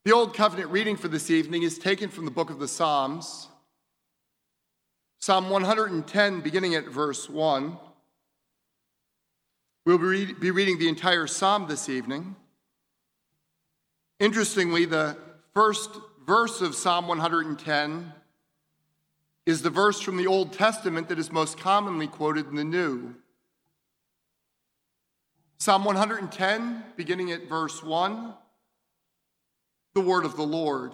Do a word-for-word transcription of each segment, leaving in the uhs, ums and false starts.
The Old Covenant reading for this evening is taken from the book of the Psalms. Psalm one hundred ten, beginning at verse one. We'll be reading the entire psalm this evening. Interestingly, the first verse of Psalm one hundred ten is the verse from the Old Testament that is most commonly quoted in the New. Psalm one hundred ten, beginning at verse one, the word of the Lord.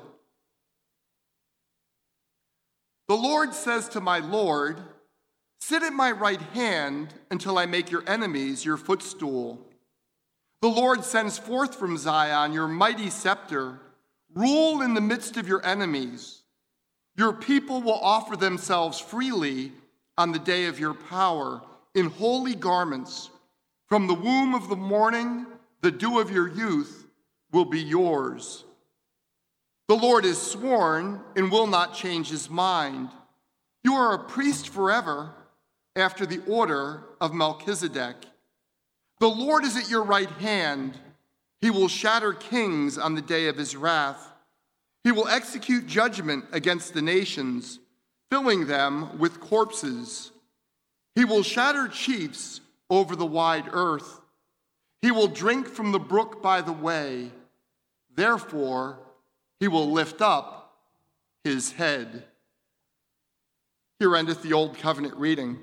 The Lord says to my Lord, sit at my right hand until I make your enemies your footstool. The Lord sends forth from Zion your mighty scepter. Rule in the midst of your enemies. Your people will offer themselves freely on the day of your power in holy garments. From the womb of the morning, the dew of your youth will be yours. The Lord is sworn and will not change his mind. You are a priest forever after the order of Melchizedek. The Lord is at your right hand. He will shatter kings on the day of his wrath. He will execute judgment against the nations, filling them with corpses. He will shatter chiefs over the wide earth. He will drink from the brook by the way. Therefore, he will lift up his head. Here endeth the Old Covenant reading.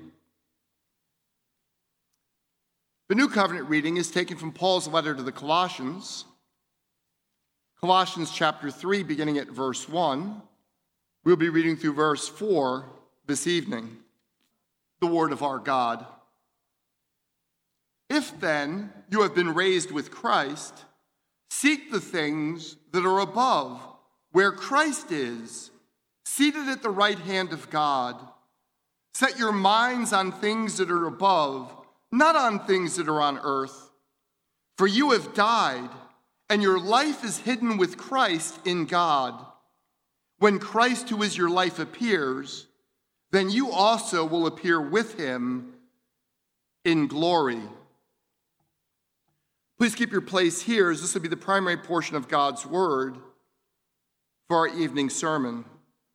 The New Covenant reading is taken from Paul's letter to the Colossians. Colossians chapter three, beginning at verse one. We'll be reading through verse four this evening. The word of our God. If then you have been raised with Christ, seek the things that are above, where Christ is, seated at the right hand of God. Set your minds on things that are above, not on things that are on earth. For you have died, and your life is hidden with Christ in God. When Christ, who is your life, appears, then you also will appear with him in glory. Please keep your place here, as this will be the primary portion of God's word for our evening sermon.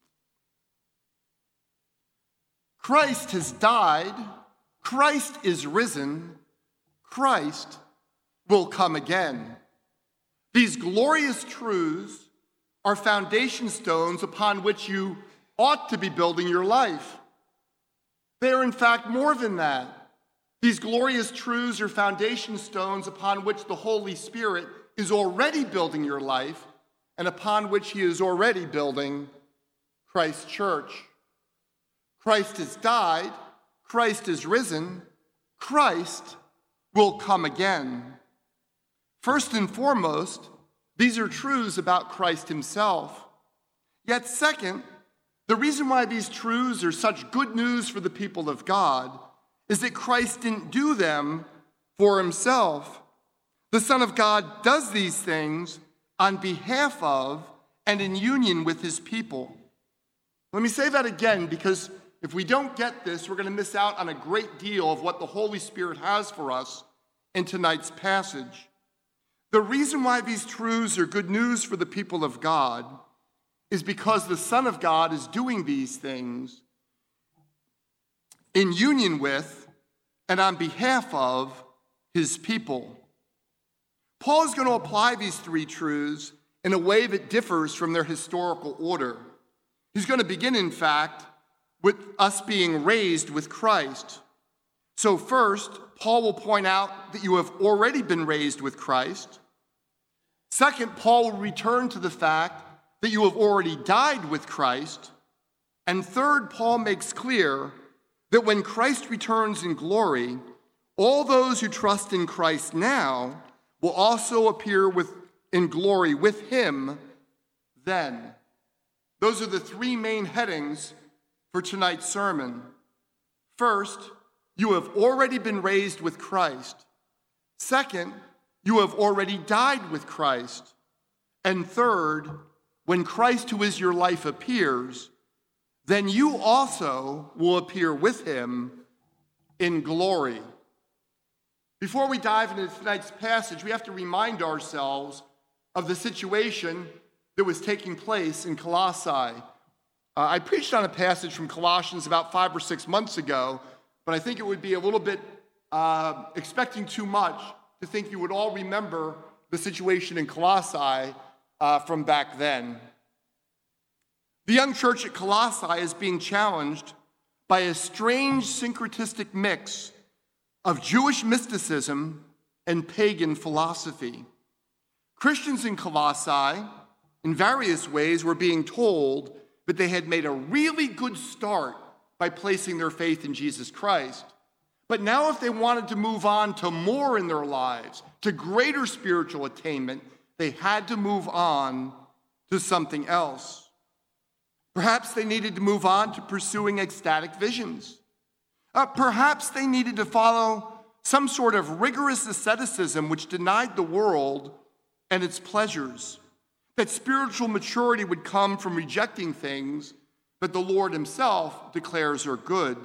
Christ has died. Christ is risen. Christ will come again. These glorious truths are foundation stones upon which you ought to be building your life. They are, in fact, more than that. These glorious truths are foundation stones upon which the Holy Spirit is already building your life and upon which he is already building Christ's church. Christ has died. Christ is risen. Christ will come again. First and foremost, these are truths about Christ himself. Yet second, the reason why these truths are such good news for the people of God is that Christ didn't do them for himself. The Son of God does these things on behalf of and in union with his people. Let me say that again, because if we don't get this, we're going to miss out on a great deal of what the Holy Spirit has for us in tonight's passage. The reason why these truths are good news for the people of God is because the Son of God is doing these things in union with and on behalf of his people. Paul is going to apply these three truths in a way that differs from their historical order. He's going to begin, in fact, with us being raised with Christ. So first, Paul will point out that you have already been raised with Christ. Second, Paul will return to the fact that you have already died with Christ. And third, Paul makes clear that when Christ returns in glory, all those who trust in Christ now will also appear with, in glory with him then. Those are the three main headings for tonight's sermon. First, you have already been raised with Christ. Second, you have already died with Christ. And third, when Christ, who is your life, appears, then you also will appear with him in glory. Before we dive into tonight's passage, we have to remind ourselves of the situation that was taking place in Colossae. Uh, I preached on a passage from Colossians about five or six months ago, but I think it would be a little bit uh, expecting too much to think you would all remember the situation in Colossae uh, from back then. The young church at Colossae is being challenged by a strange syncretistic mix of Jewish mysticism and pagan philosophy. Christians in Colossae, in various ways, were being told that they had made a really good start by placing their faith in Jesus Christ. But now if they wanted to move on to more in their lives, to greater spiritual attainment, they had to move on to something else. Perhaps they needed to move on to pursuing ecstatic visions. Uh, perhaps they needed to follow some sort of rigorous asceticism which denied the world and its pleasures. That spiritual maturity would come from rejecting things that the Lord himself declares are good.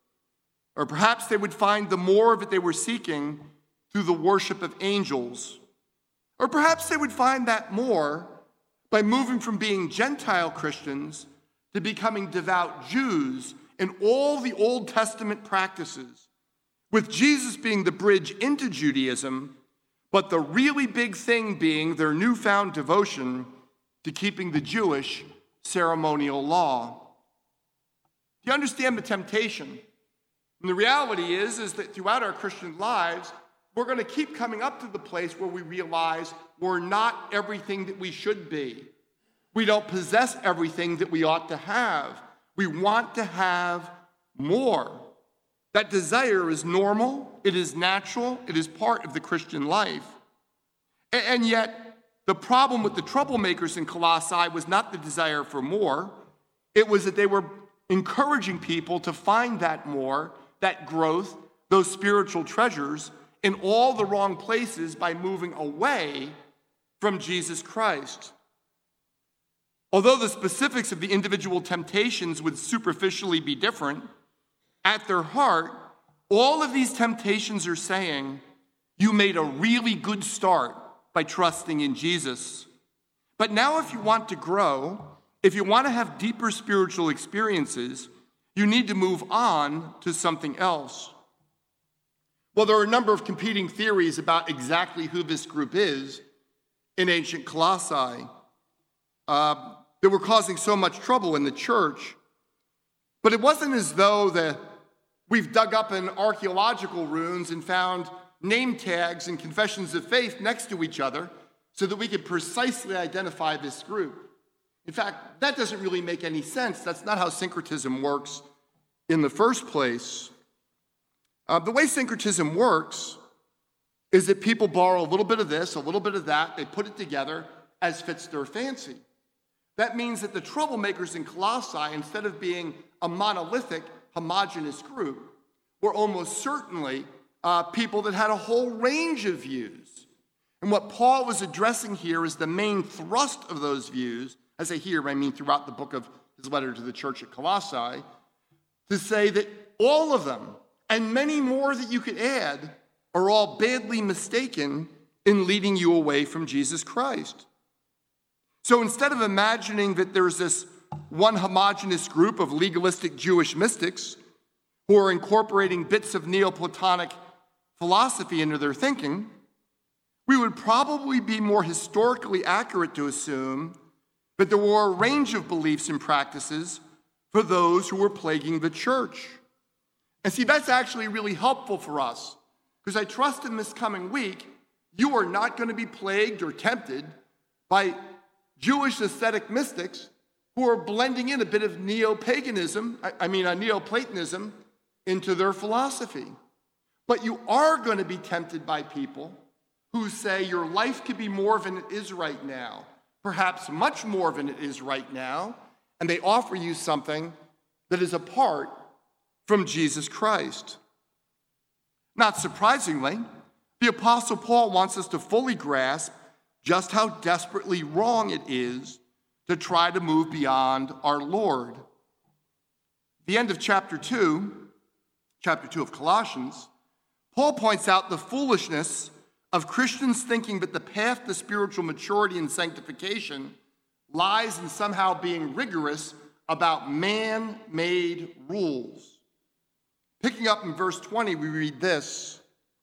Or perhaps they would find the more of it they were seeking through the worship of angels. Or perhaps they would find that more by moving from being Gentile Christians to becoming devout Jews in all the Old Testament practices, with Jesus being the bridge into Judaism, but the really big thing being their newfound devotion to keeping the Jewish ceremonial law. Do you understand the temptation? And the reality is, is that throughout our Christian lives, we're going to keep coming up to the place where we realize we're not everything that we should be. We don't possess everything that we ought to have. We want to have more. That desire is normal, it is natural, it is part of the Christian life. And yet, the problem with the troublemakers in Colossae was not the desire for more. It was that they were encouraging people to find that more, that growth, those spiritual treasures in all the wrong places by moving away from Jesus Christ. Although the specifics of the individual temptations would superficially be different, at their heart, all of these temptations are saying, you made a really good start by trusting in Jesus. But now if you want to grow, if you want to have deeper spiritual experiences, you need to move on to something else. Well, there are a number of competing theories about exactly who this group is in ancient Colossae. Uh, that were causing so much trouble in the church. But it wasn't as though the, we've dug up in archaeological ruins and found name tags and confessions of faith next to each other so that we could precisely identify this group. In fact, that doesn't really make any sense. That's not how syncretism works in the first place. Uh, the way syncretism works is that people borrow a little bit of this, a little bit of that, they put it together as fits their fancy. That means that the troublemakers in Colossae, instead of being a monolithic, homogeneous group, were almost certainly uh, people that had a whole range of views. And what Paul was addressing here is the main thrust of those views, as I hear, I mean throughout the book of his letter to the church at Colossae, to say that all of them, and many more that you could add, are all badly mistaken in leading you away from Jesus Christ. So instead of imagining that there's this one homogeneous group of legalistic Jewish mystics who are incorporating bits of Neoplatonic philosophy into their thinking, we would probably be more historically accurate to assume that there were a range of beliefs and practices for those who were plaguing the church. And see, that's actually really helpful for us, because I trust in this coming week, you are not going to be plagued or tempted by Jewish ascetic mystics who are blending in a bit of neo-paganism, I, I mean, a Neoplatonism, into their philosophy. But you are going to be tempted by people who say your life could be more than it is right now, perhaps much more than it is right now, and they offer you something that is apart from Jesus Christ. Not surprisingly, the Apostle Paul wants us to fully grasp just how desperately wrong it is to try to move beyond our Lord. The end of chapter two, chapter two of Colossians, Paul points out the foolishness of Christians thinking that the path to spiritual maturity and sanctification lies in somehow being rigorous about man-made rules. Picking up in verse twenty, we read this: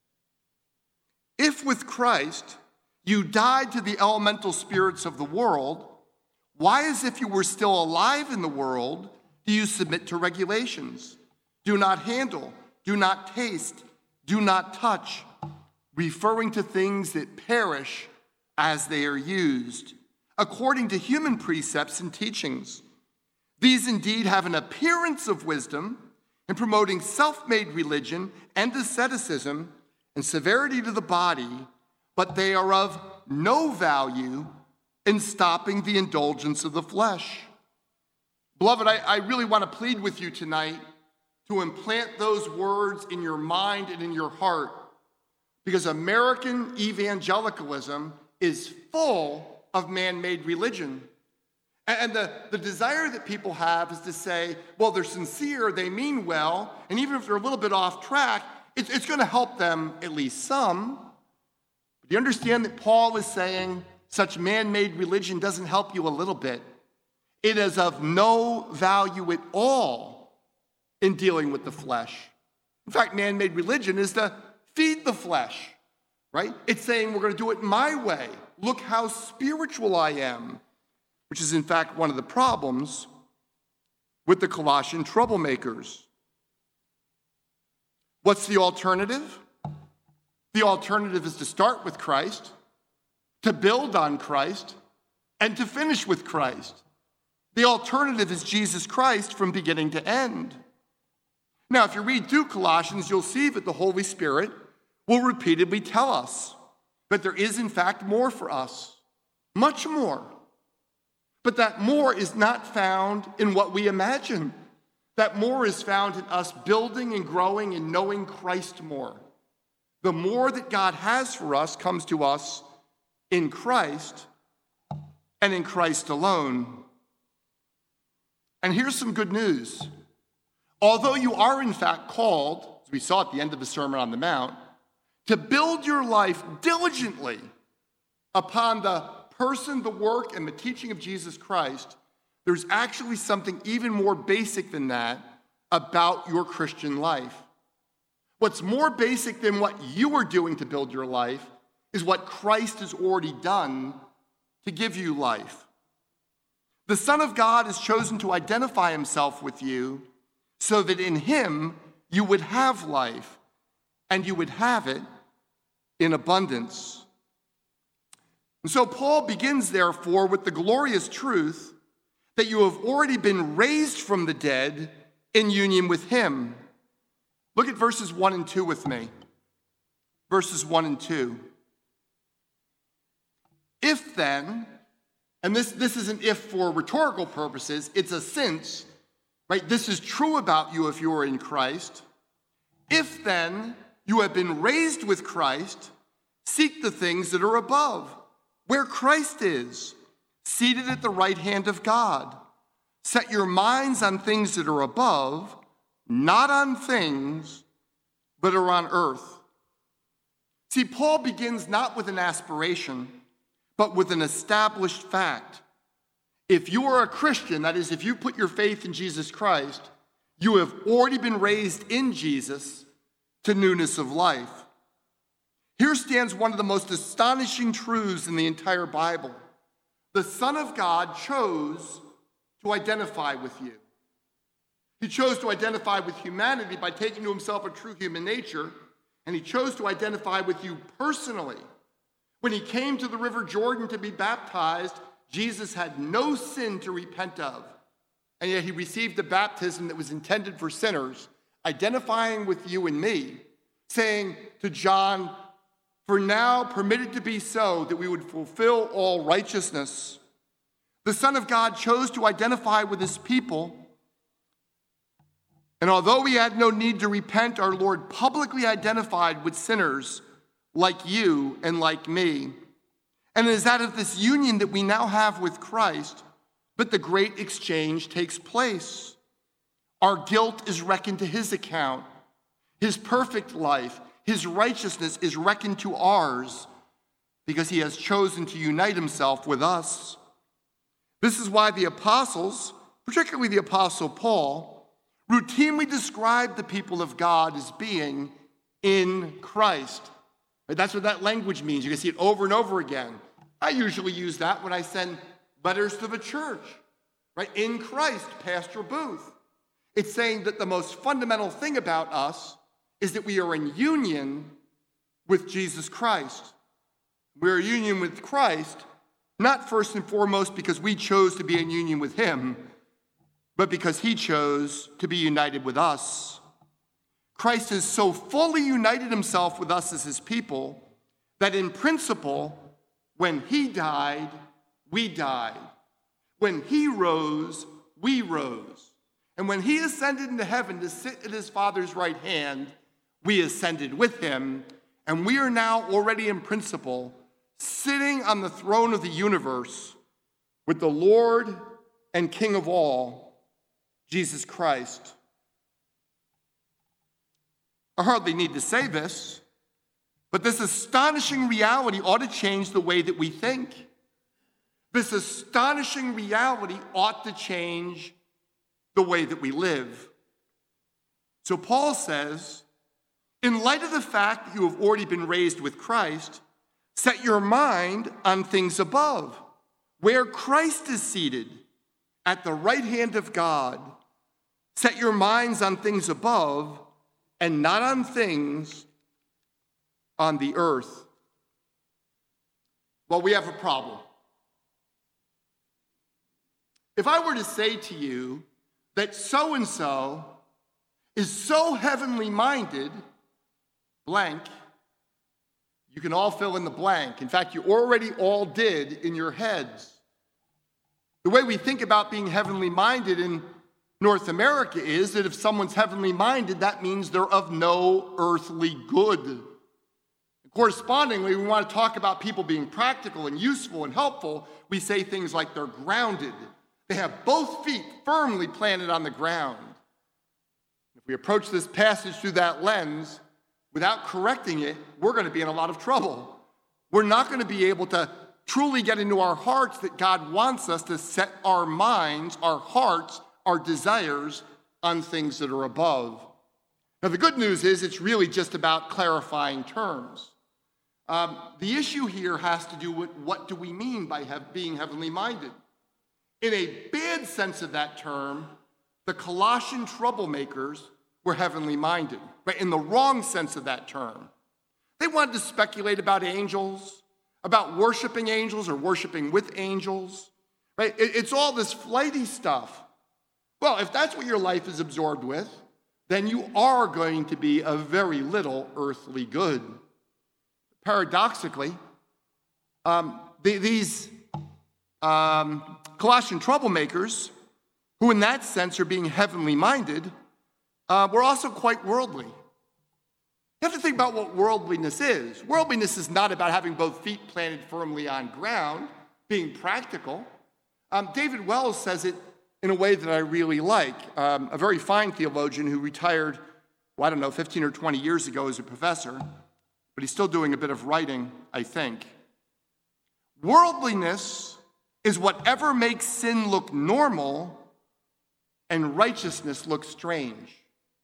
"If with Christ you died to the elemental spirits of the world, why, as if you were still alive in the world, do you submit to regulations? Do not handle, do not taste, do not touch," referring to things that perish as they are used, according to human precepts and teachings. These indeed have an appearance of wisdom in promoting self-made religion and asceticism and severity to the body, but they are of no value in stopping the indulgence of the flesh. Beloved, I, I really want to plead with you tonight to implant those words in your mind and in your heart, because American evangelicalism is full of man-made religion. And the, the desire that people have is to say, well, they're sincere, they mean well, and even if they're a little bit off track, it's, it's going to help them at least some. But you understand that Paul is saying such man-made religion doesn't help you a little bit. It is of no value at all in dealing with the flesh. In fact, man-made religion is to feed the flesh, right? It's saying we're going to do it my way. Look how spiritual I am, which is in fact one of the problems with the Colossian troublemakers. What's the alternative? The alternative is to start with Christ, to build on Christ, and to finish with Christ. The alternative is Jesus Christ from beginning to end. Now, if you read through Colossians, you'll see that the Holy Spirit will repeatedly tell us that there is, in fact, more for us, much more. But that more is not found in what we imagine. That more is found in us building and growing and knowing Christ more. The more that God has for us comes to us in Christ and in Christ alone. And here's some good news. Although you are in fact called, as we saw at the end of the Sermon on the Mount, to build your life diligently upon the person, the work, and the teaching of Jesus Christ, there's actually something even more basic than that about your Christian life. What's more basic than what you are doing to build your life is what Christ has already done to give you life. The Son of God has chosen to identify himself with you so that in him you would have life, and you would have it in abundance. And so Paul begins, therefore, with the glorious truth that you have already been raised from the dead in union with him. Look at verses one and two with me. Verses one and two. If then, and this, this isn't if for rhetorical purposes, it's a since, right? This is true about you if you are in Christ. If then you have been raised with Christ, seek the things that are above, where Christ is, seated at the right hand of God. Set your minds on things that are above, not on things, but are on earth. See, Paul begins not with an aspiration, but with an established fact. If you are a Christian, that is, if you put your faith in Jesus Christ, you have already been raised in Jesus to newness of life. Here stands one of the most astonishing truths in the entire Bible. The Son of God chose to identify with you. He chose to identify with humanity by taking to himself a true human nature, and he chose to identify with you personally. When he came to the River Jordan to be baptized, Jesus had no sin to repent of, and yet he received a baptism that was intended for sinners, identifying with you and me, saying to John, "For now permitted to be so that we would fulfill all righteousness." The Son of God chose to identify with his people, and although he had no need to repent, our Lord publicly identified with sinners like you and like me. And it is out of this union that we now have with Christ that the great exchange takes place. Our guilt is reckoned to his account. His perfect life, his righteousness is reckoned to ours because he has chosen to unite himself with us. This is why the apostles, particularly the apostle Paul, routinely described the people of God as being in Christ. That's what that language means. You can see it over and over again. I usually use that when I send letters to the church, right? In Christ, Pastor Booth. It's saying that the most fundamental thing about us is that we are in union with Jesus Christ. We're in union with Christ, not first and foremost because we chose to be in union with him, but because he chose to be united with us. Christ has so fully united himself with us as his people that in principle, when he died, we died. When he rose, we rose. And when he ascended into heaven to sit at his Father's right hand, we ascended with him, and we are now already in principle sitting on the throne of the universe with the Lord and King of all, Jesus Christ. I hardly need to say this, but this astonishing reality ought to change the way that we think. This astonishing reality ought to change the way that we live. So Paul says, in light of the fact that you have already been raised with Christ, set your mind on things above, where Christ is seated at the right hand of God. Set your minds on things above and not on things on the earth. Well, we have a problem. If I were to say to you that so-and-so is so heavenly minded, blank, you can all fill in the blank. In fact, you already all did in your heads. The way we think about being heavenly minded in North America is that if someone's heavenly minded, that means they're of no earthly good. Correspondingly, we want to talk about people being practical and useful and helpful. We say things like they're grounded. They have both feet firmly planted on the ground. If we approach this passage through that lens, without correcting it, we're going to be in a lot of trouble. We're not going to be able to truly get into our hearts that God wants us to set our minds, our hearts, our desires on things that are above. Now, the good news is it's really just about clarifying terms. Um, the issue here has to do with what do we mean by have, being heavenly minded. In a bad sense of that term, the Colossian troublemakers were heavenly minded, right? In the wrong sense of that term. They wanted to speculate about angels, about worshiping angels or worshiping with angels, right? It, it's all this flighty stuff. Well, if that's what your life is absorbed with, then you are going to be of very little earthly good. Paradoxically, um, the, these um, Colossian troublemakers, who in that sense are being heavenly minded, uh, were also quite worldly. You have to think about what worldliness is. Worldliness is not about having both feet planted firmly on ground, being practical. Um, David Wells says it in a way that I really like. Um, a very fine theologian who retired, well, I don't know, fifteen or twenty years ago as a professor, but he's still doing a bit of writing, I think. Worldliness is whatever makes sin look normal and righteousness look strange.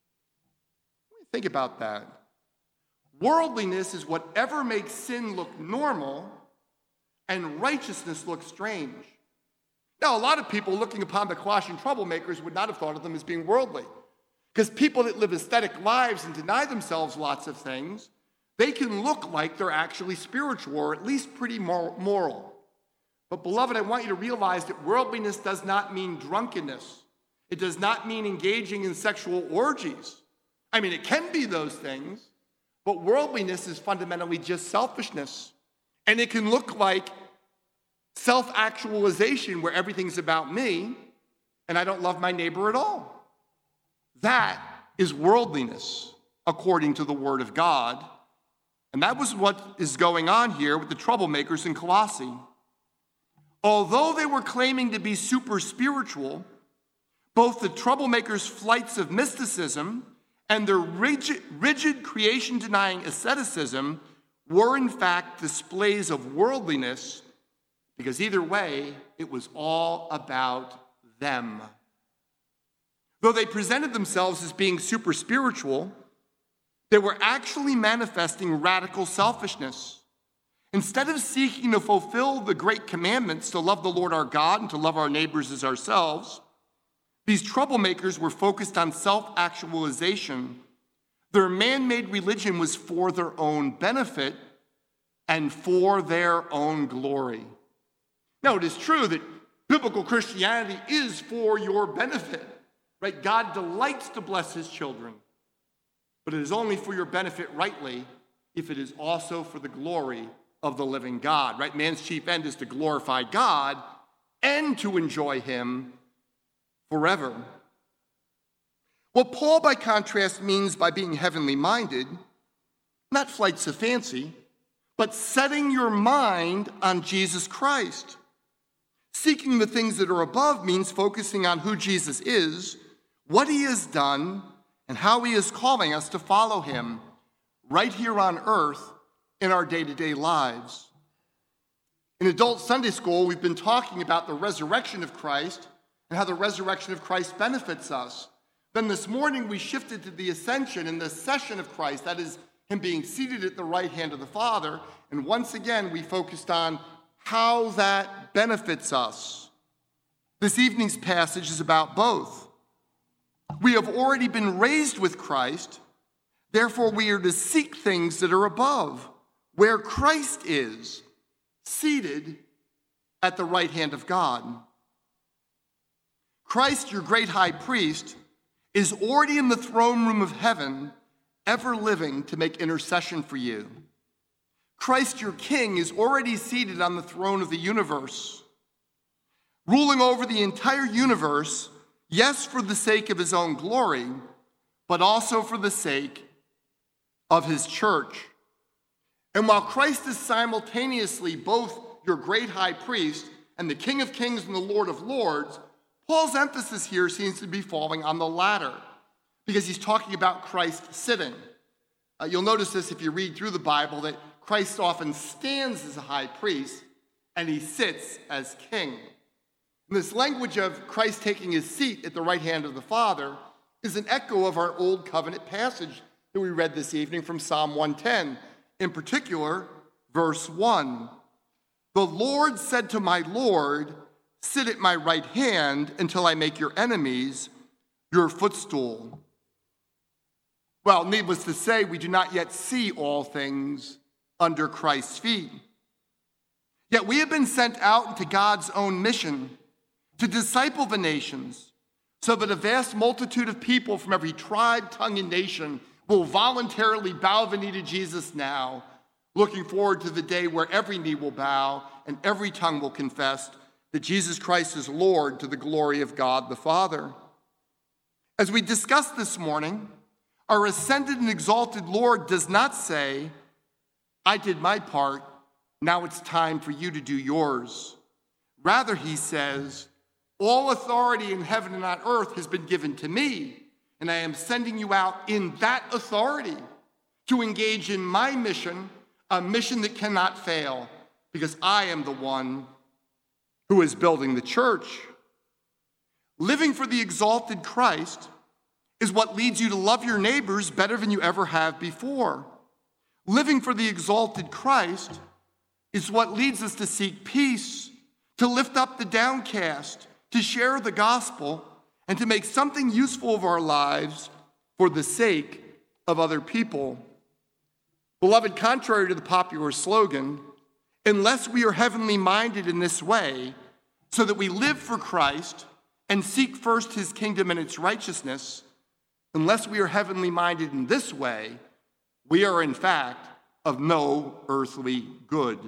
Think about that. Worldliness is whatever makes sin look normal and righteousness look strange. Now, a lot of people looking upon the Colossian troublemakers would not have thought of them as being worldly, because people that live aesthetic lives and deny themselves lots of things, they can look like they're actually spiritual or at least pretty moral. But beloved, I want you to realize that worldliness does not mean drunkenness. It does not mean engaging in sexual orgies. I mean, it can be those things, but worldliness is fundamentally just selfishness. And it can look like self-actualization where everything's about me and I don't love my neighbor at all. That is worldliness according to the Word of God. And that was what is going on here with the troublemakers in Colossae. Although they were claiming to be super spiritual, both the troublemakers' flights of mysticism and their rigid, rigid creation-denying asceticism were in fact displays of worldliness because either way, it was all about them. Though they presented themselves as being super spiritual, they were actually manifesting radical selfishness. Instead of seeking to fulfill the great commandments to love the Lord our God and to love our neighbors as ourselves, these troublemakers were focused on self-actualization. Their man-made religion was for their own benefit and for their own glory. Now, it is true that biblical Christianity is for your benefit, right? God delights to bless his children, but it is only for your benefit rightly if it is also for the glory of the living God, right? Man's chief end is to glorify God and to enjoy him forever. What Paul, by contrast, means by being heavenly minded, not flights of fancy, but setting your mind on Jesus Christ. Seeking the things that are above means focusing on who Jesus is, what he has done, and how he is calling us to follow him right here on earth in our day-to-day lives. In adult Sunday school, we've been talking about the resurrection of Christ and how the resurrection of Christ benefits us. Then this morning, we shifted to the ascension and the session of Christ, that is, him being seated at the right hand of the Father. And once again, we focused on how that benefits us. This evening's passage is about both. We have already been raised with Christ, therefore we are to seek things that are above, where Christ is, seated at the right hand of God. Christ, your great high priest, is already in the throne room of heaven, ever living to make intercession for you. Christ, your king, is already seated on the throne of the universe, ruling over the entire universe, yes, for the sake of his own glory, but also for the sake of his church. And while Christ is simultaneously both your great high priest and the King of Kings and the Lord of Lords, Paul's emphasis here seems to be falling on the latter, because he's talking about Christ sitting. Uh, you'll notice this if you read through the Bible, that Christ often stands as a high priest and he sits as king. And this language of Christ taking his seat at the right hand of the Father is an echo of our Old Covenant passage that we read this evening from Psalm one ten. In particular, verse one. The Lord said to my Lord, sit at my right hand until I make your enemies your footstool. Well, needless to say, we do not yet see all things under Christ's feet. Yet we have been sent out into God's own mission to disciple the nations, so that a vast multitude of people from every tribe, tongue, and nation will voluntarily bow the knee to Jesus now, looking forward to the day where every knee will bow and every tongue will confess that Jesus Christ is Lord, to the glory of God the Father. As we discussed this morning, our ascended and exalted Lord does not say, I did my part, now it's time for you to do yours. Rather, he says, all authority in heaven and on earth has been given to me, and I am sending you out in that authority to engage in my mission, a mission that cannot fail, because I am the one who is building the church. Living for the exalted Christ is what leads you to love your neighbors better than you ever have before. Living for the exalted Christ is what leads us to seek peace, to lift up the downcast, to share the gospel, and to make something useful of our lives for the sake of other people. Beloved, contrary to the popular slogan, unless we are heavenly minded in this way, so that we live for Christ and seek first his kingdom and its righteousness, unless we are heavenly minded in this way, we are in fact of no earthly good.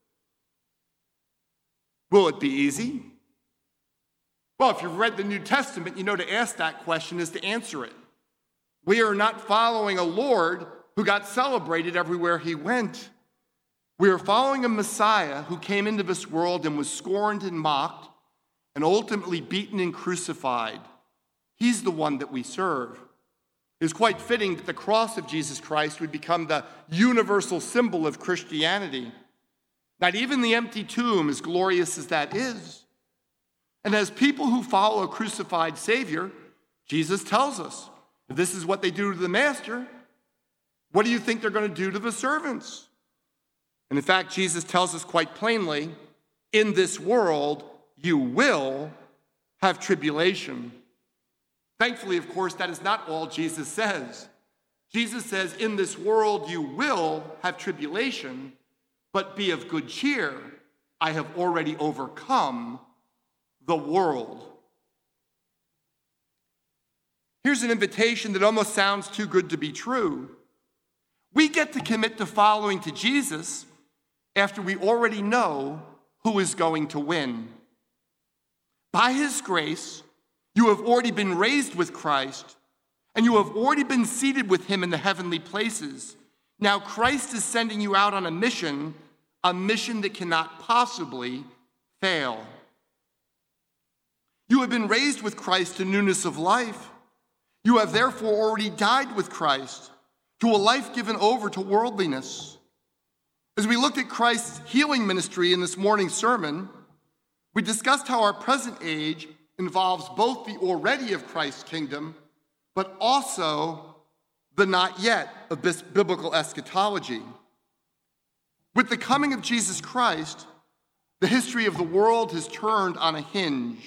Will it be easy? Well, if you've read the New Testament, you know to ask that question is to answer it. We are not following a Lord who got celebrated everywhere he went. We are following a Messiah who came into this world and was scorned and mocked and ultimately beaten and crucified. He's the one that we serve. It is quite fitting that the cross of Jesus Christ would become the universal symbol of Christianity. Not even the empty tomb, as glorious as that is. And as people who follow a crucified Savior, Jesus tells us, if this is what they do to the master, what do you think they're going to do to the servants? And in fact, Jesus tells us quite plainly, in this world, you will have tribulation. Thankfully, of course, that is not all Jesus says. Jesus says, in this world, you will have tribulation, but be of good cheer. I have already overcome the world. Here's an invitation that almost sounds too good to be true. We get to commit to following to Jesus after we already know who is going to win. By his grace, you have already been raised with Christ, and you have already been seated with him in the heavenly places. Now Christ is sending you out on a mission, a mission that cannot possibly fail. You have been raised with Christ to newness of life. You have therefore already died with Christ to a life given over to worldliness. As we looked at Christ's healing ministry in this morning's sermon, we discussed how our present age involves both the already of Christ's kingdom, but also the not yet of biblical eschatology. With the coming of Jesus Christ, the history of the world has turned on a hinge.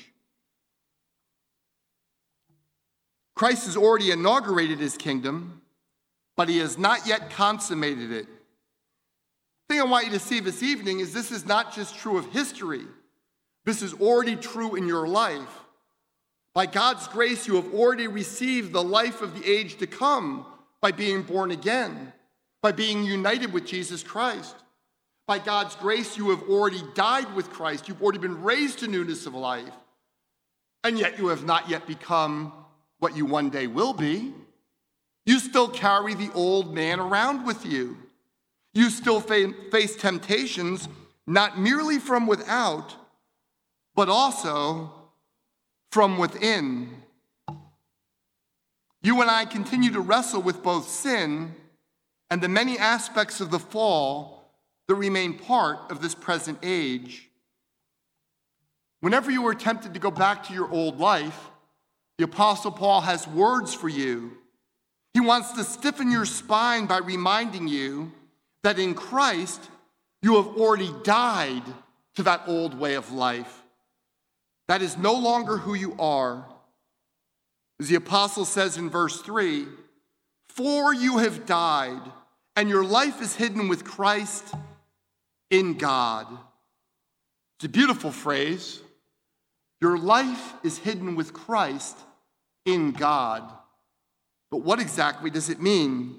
Christ has already inaugurated his kingdom, but he has not yet consummated it. The thing I want you to see this evening is this is not just true of history. This is already true in your life. By God's grace, you have already received the life of the age to come by being born again, by being united with Jesus Christ. By God's grace, you have already died with Christ. You've already been raised to newness of life. And yet you have not yet become what you one day will be. You still carry the old man around with you. You still fa- face temptations, not merely from without, but also from within. You and I continue to wrestle with both sin and the many aspects of the fall that remain part of this present age. Whenever you are tempted to go back to your old life, the Apostle Paul has words for you. He wants to stiffen your spine by reminding you that in Christ, you have already died to that old way of life. That is no longer who you are. As the apostle says in verse three, for you have died, and your life is hidden with Christ in God. It's a beautiful phrase. Your life is hidden with Christ in God. But what exactly does it mean?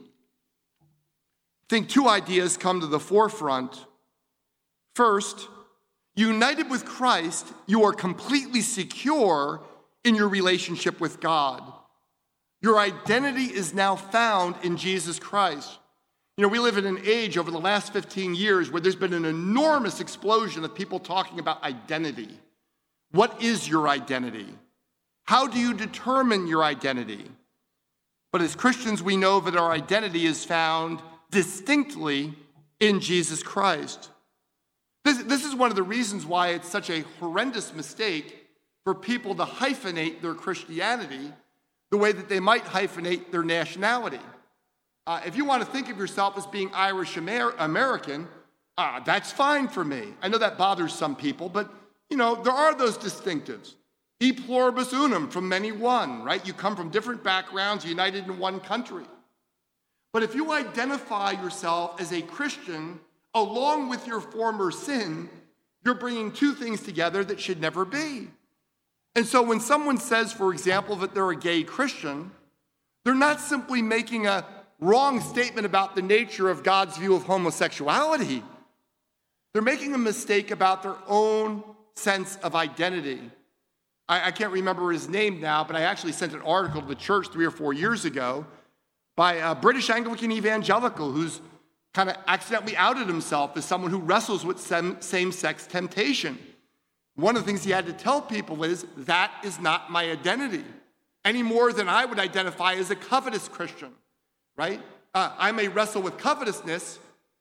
I think two ideas come to the forefront. First, united with Christ, you are completely secure in your relationship with God. Your identity is now found in Jesus Christ. You know, we live in an age over the last fifteen years where there's been an enormous explosion of people talking about identity. What is your identity? How do you determine your identity? But as Christians, we know that our identity is found distinctly in Jesus Christ. This, this is one of the reasons why it's such a horrendous mistake for people to hyphenate their Christianity the way that they might hyphenate their nationality. Uh, if you want to think of yourself as being Irish Amer- American, uh, that's fine for me. I know that bothers some people, but you know, there are those distinctives. E pluribus unum, from many one, right? You come from different backgrounds, united in one country. But if you identify yourself as a Christian along with your former sin, you're bringing two things together that should never be. And so when someone says, for example, that they're a gay Christian, they're not simply making a wrong statement about the nature of God's view of homosexuality. They're making a mistake about their own sense of identity. I, I can't remember his name now, but I actually sent an article to the church three or four years ago by a British Anglican evangelical who's kind of accidentally outed himself as someone who wrestles with same-sex temptation. One of the things he had to tell people is, that is not my identity, any more than I would identify as a covetous Christian, right? Uh, I may wrestle with covetousness,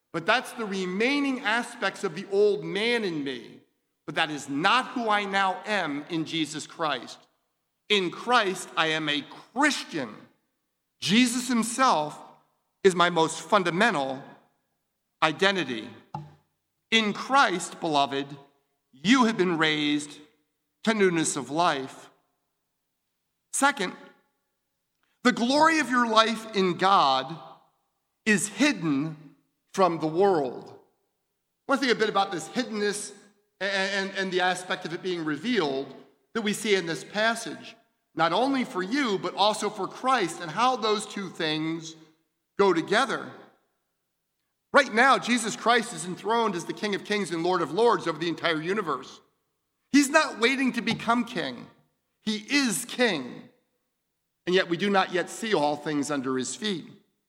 but that's the remaining aspects of the old man in me. But that is not who I now am in Jesus Christ. In Christ, I am a Christian. Jesus himself is my most fundamental identity. In Christ, beloved, you have been raised to newness of life. Second, the glory of your life in God is hidden from the world. I want to think a bit about this hiddenness and, and, and the aspect of it being revealed that we see in this passage, not only for you, but also for Christ, and how those two things go together. Right now, Jesus Christ is enthroned as the King of Kings and Lord of Lords over the entire universe. He's not waiting to become king. He is king. And yet we do not yet see all things under his feet.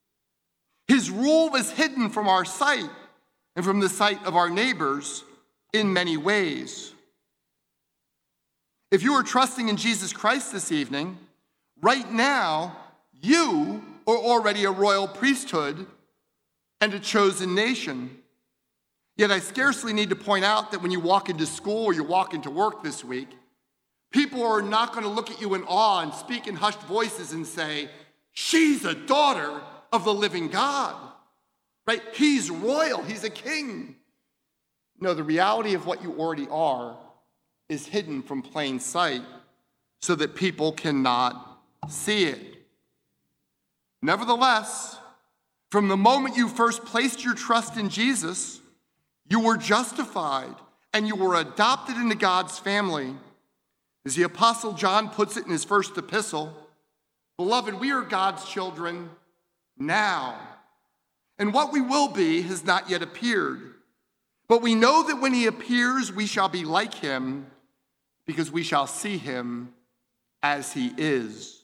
His rule is hidden from our sight and from the sight of our neighbors in many ways. If you are trusting in Jesus Christ this evening, right now, you are already a royal priesthood and a chosen nation. Yet I scarcely need to point out that when you walk into school or you walk into work this week, people are not going to look at you in awe and speak in hushed voices and say, she's a daughter of the living God, right? He's royal, he's a king. No, the reality of what you already are is hidden from plain sight so that people cannot see it. Nevertheless, from the moment you first placed your trust in Jesus, you were justified and you were adopted into God's family. As the Apostle John puts it in his first epistle, beloved, we are God's children now. And what we will be has not yet appeared. But we know that when he appears, we shall be like him, because we shall see him as he is.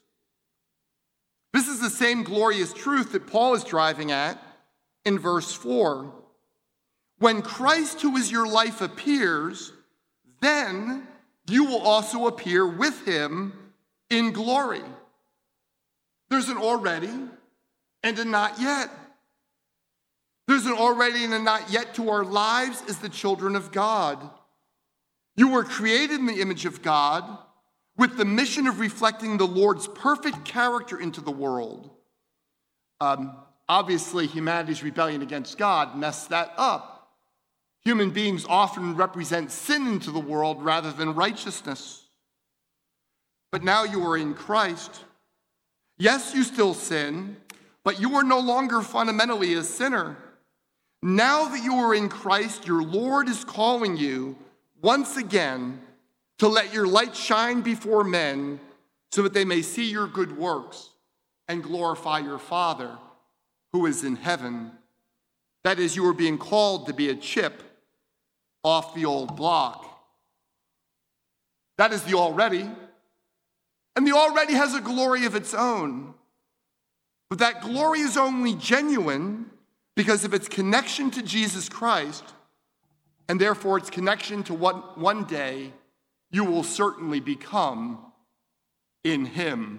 This is the same glorious truth that Paul is driving at in verse four. When Christ, who is your life, appears, then you will also appear with him in glory. There's an already and a not yet. There's an already and a not yet to our lives as the children of God. You were created in the image of God with the mission of reflecting the Lord's perfect character into the world. Um, obviously, humanity's rebellion against God messed that up. Human beings often represent sin into the world rather than righteousness. But now you are in Christ. Yes, you still sin, but you are no longer fundamentally a sinner. Now that you are in Christ, your Lord is calling you once again to let your light shine before men so that they may see your good works and glorify your Father who is in heaven. That is, you are being called to be a chip off the old block. That is the already. And the already has a glory of its own. But that glory is only genuine because of its connection to Jesus Christ, and therefore its connection to what one day you will certainly become in him.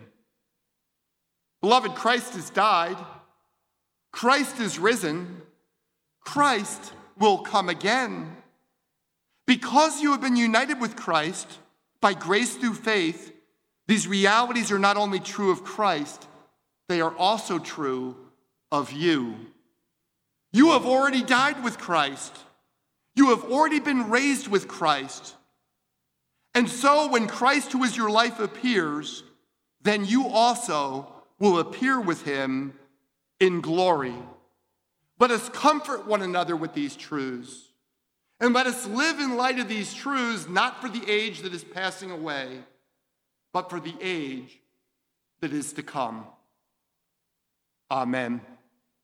Beloved, Christ has died. Christ is risen. Christ will come again. Because you have been united with Christ by grace through faith, these realities are not only true of Christ, they are also true of you. You have already died with Christ. You have already been raised with Christ. And so when Christ, who is your life, appears, then you also will appear with him in glory. Let us comfort one another with these truths. And let us live in light of these truths, not for the age that is passing away, but for the age that is to come. Amen.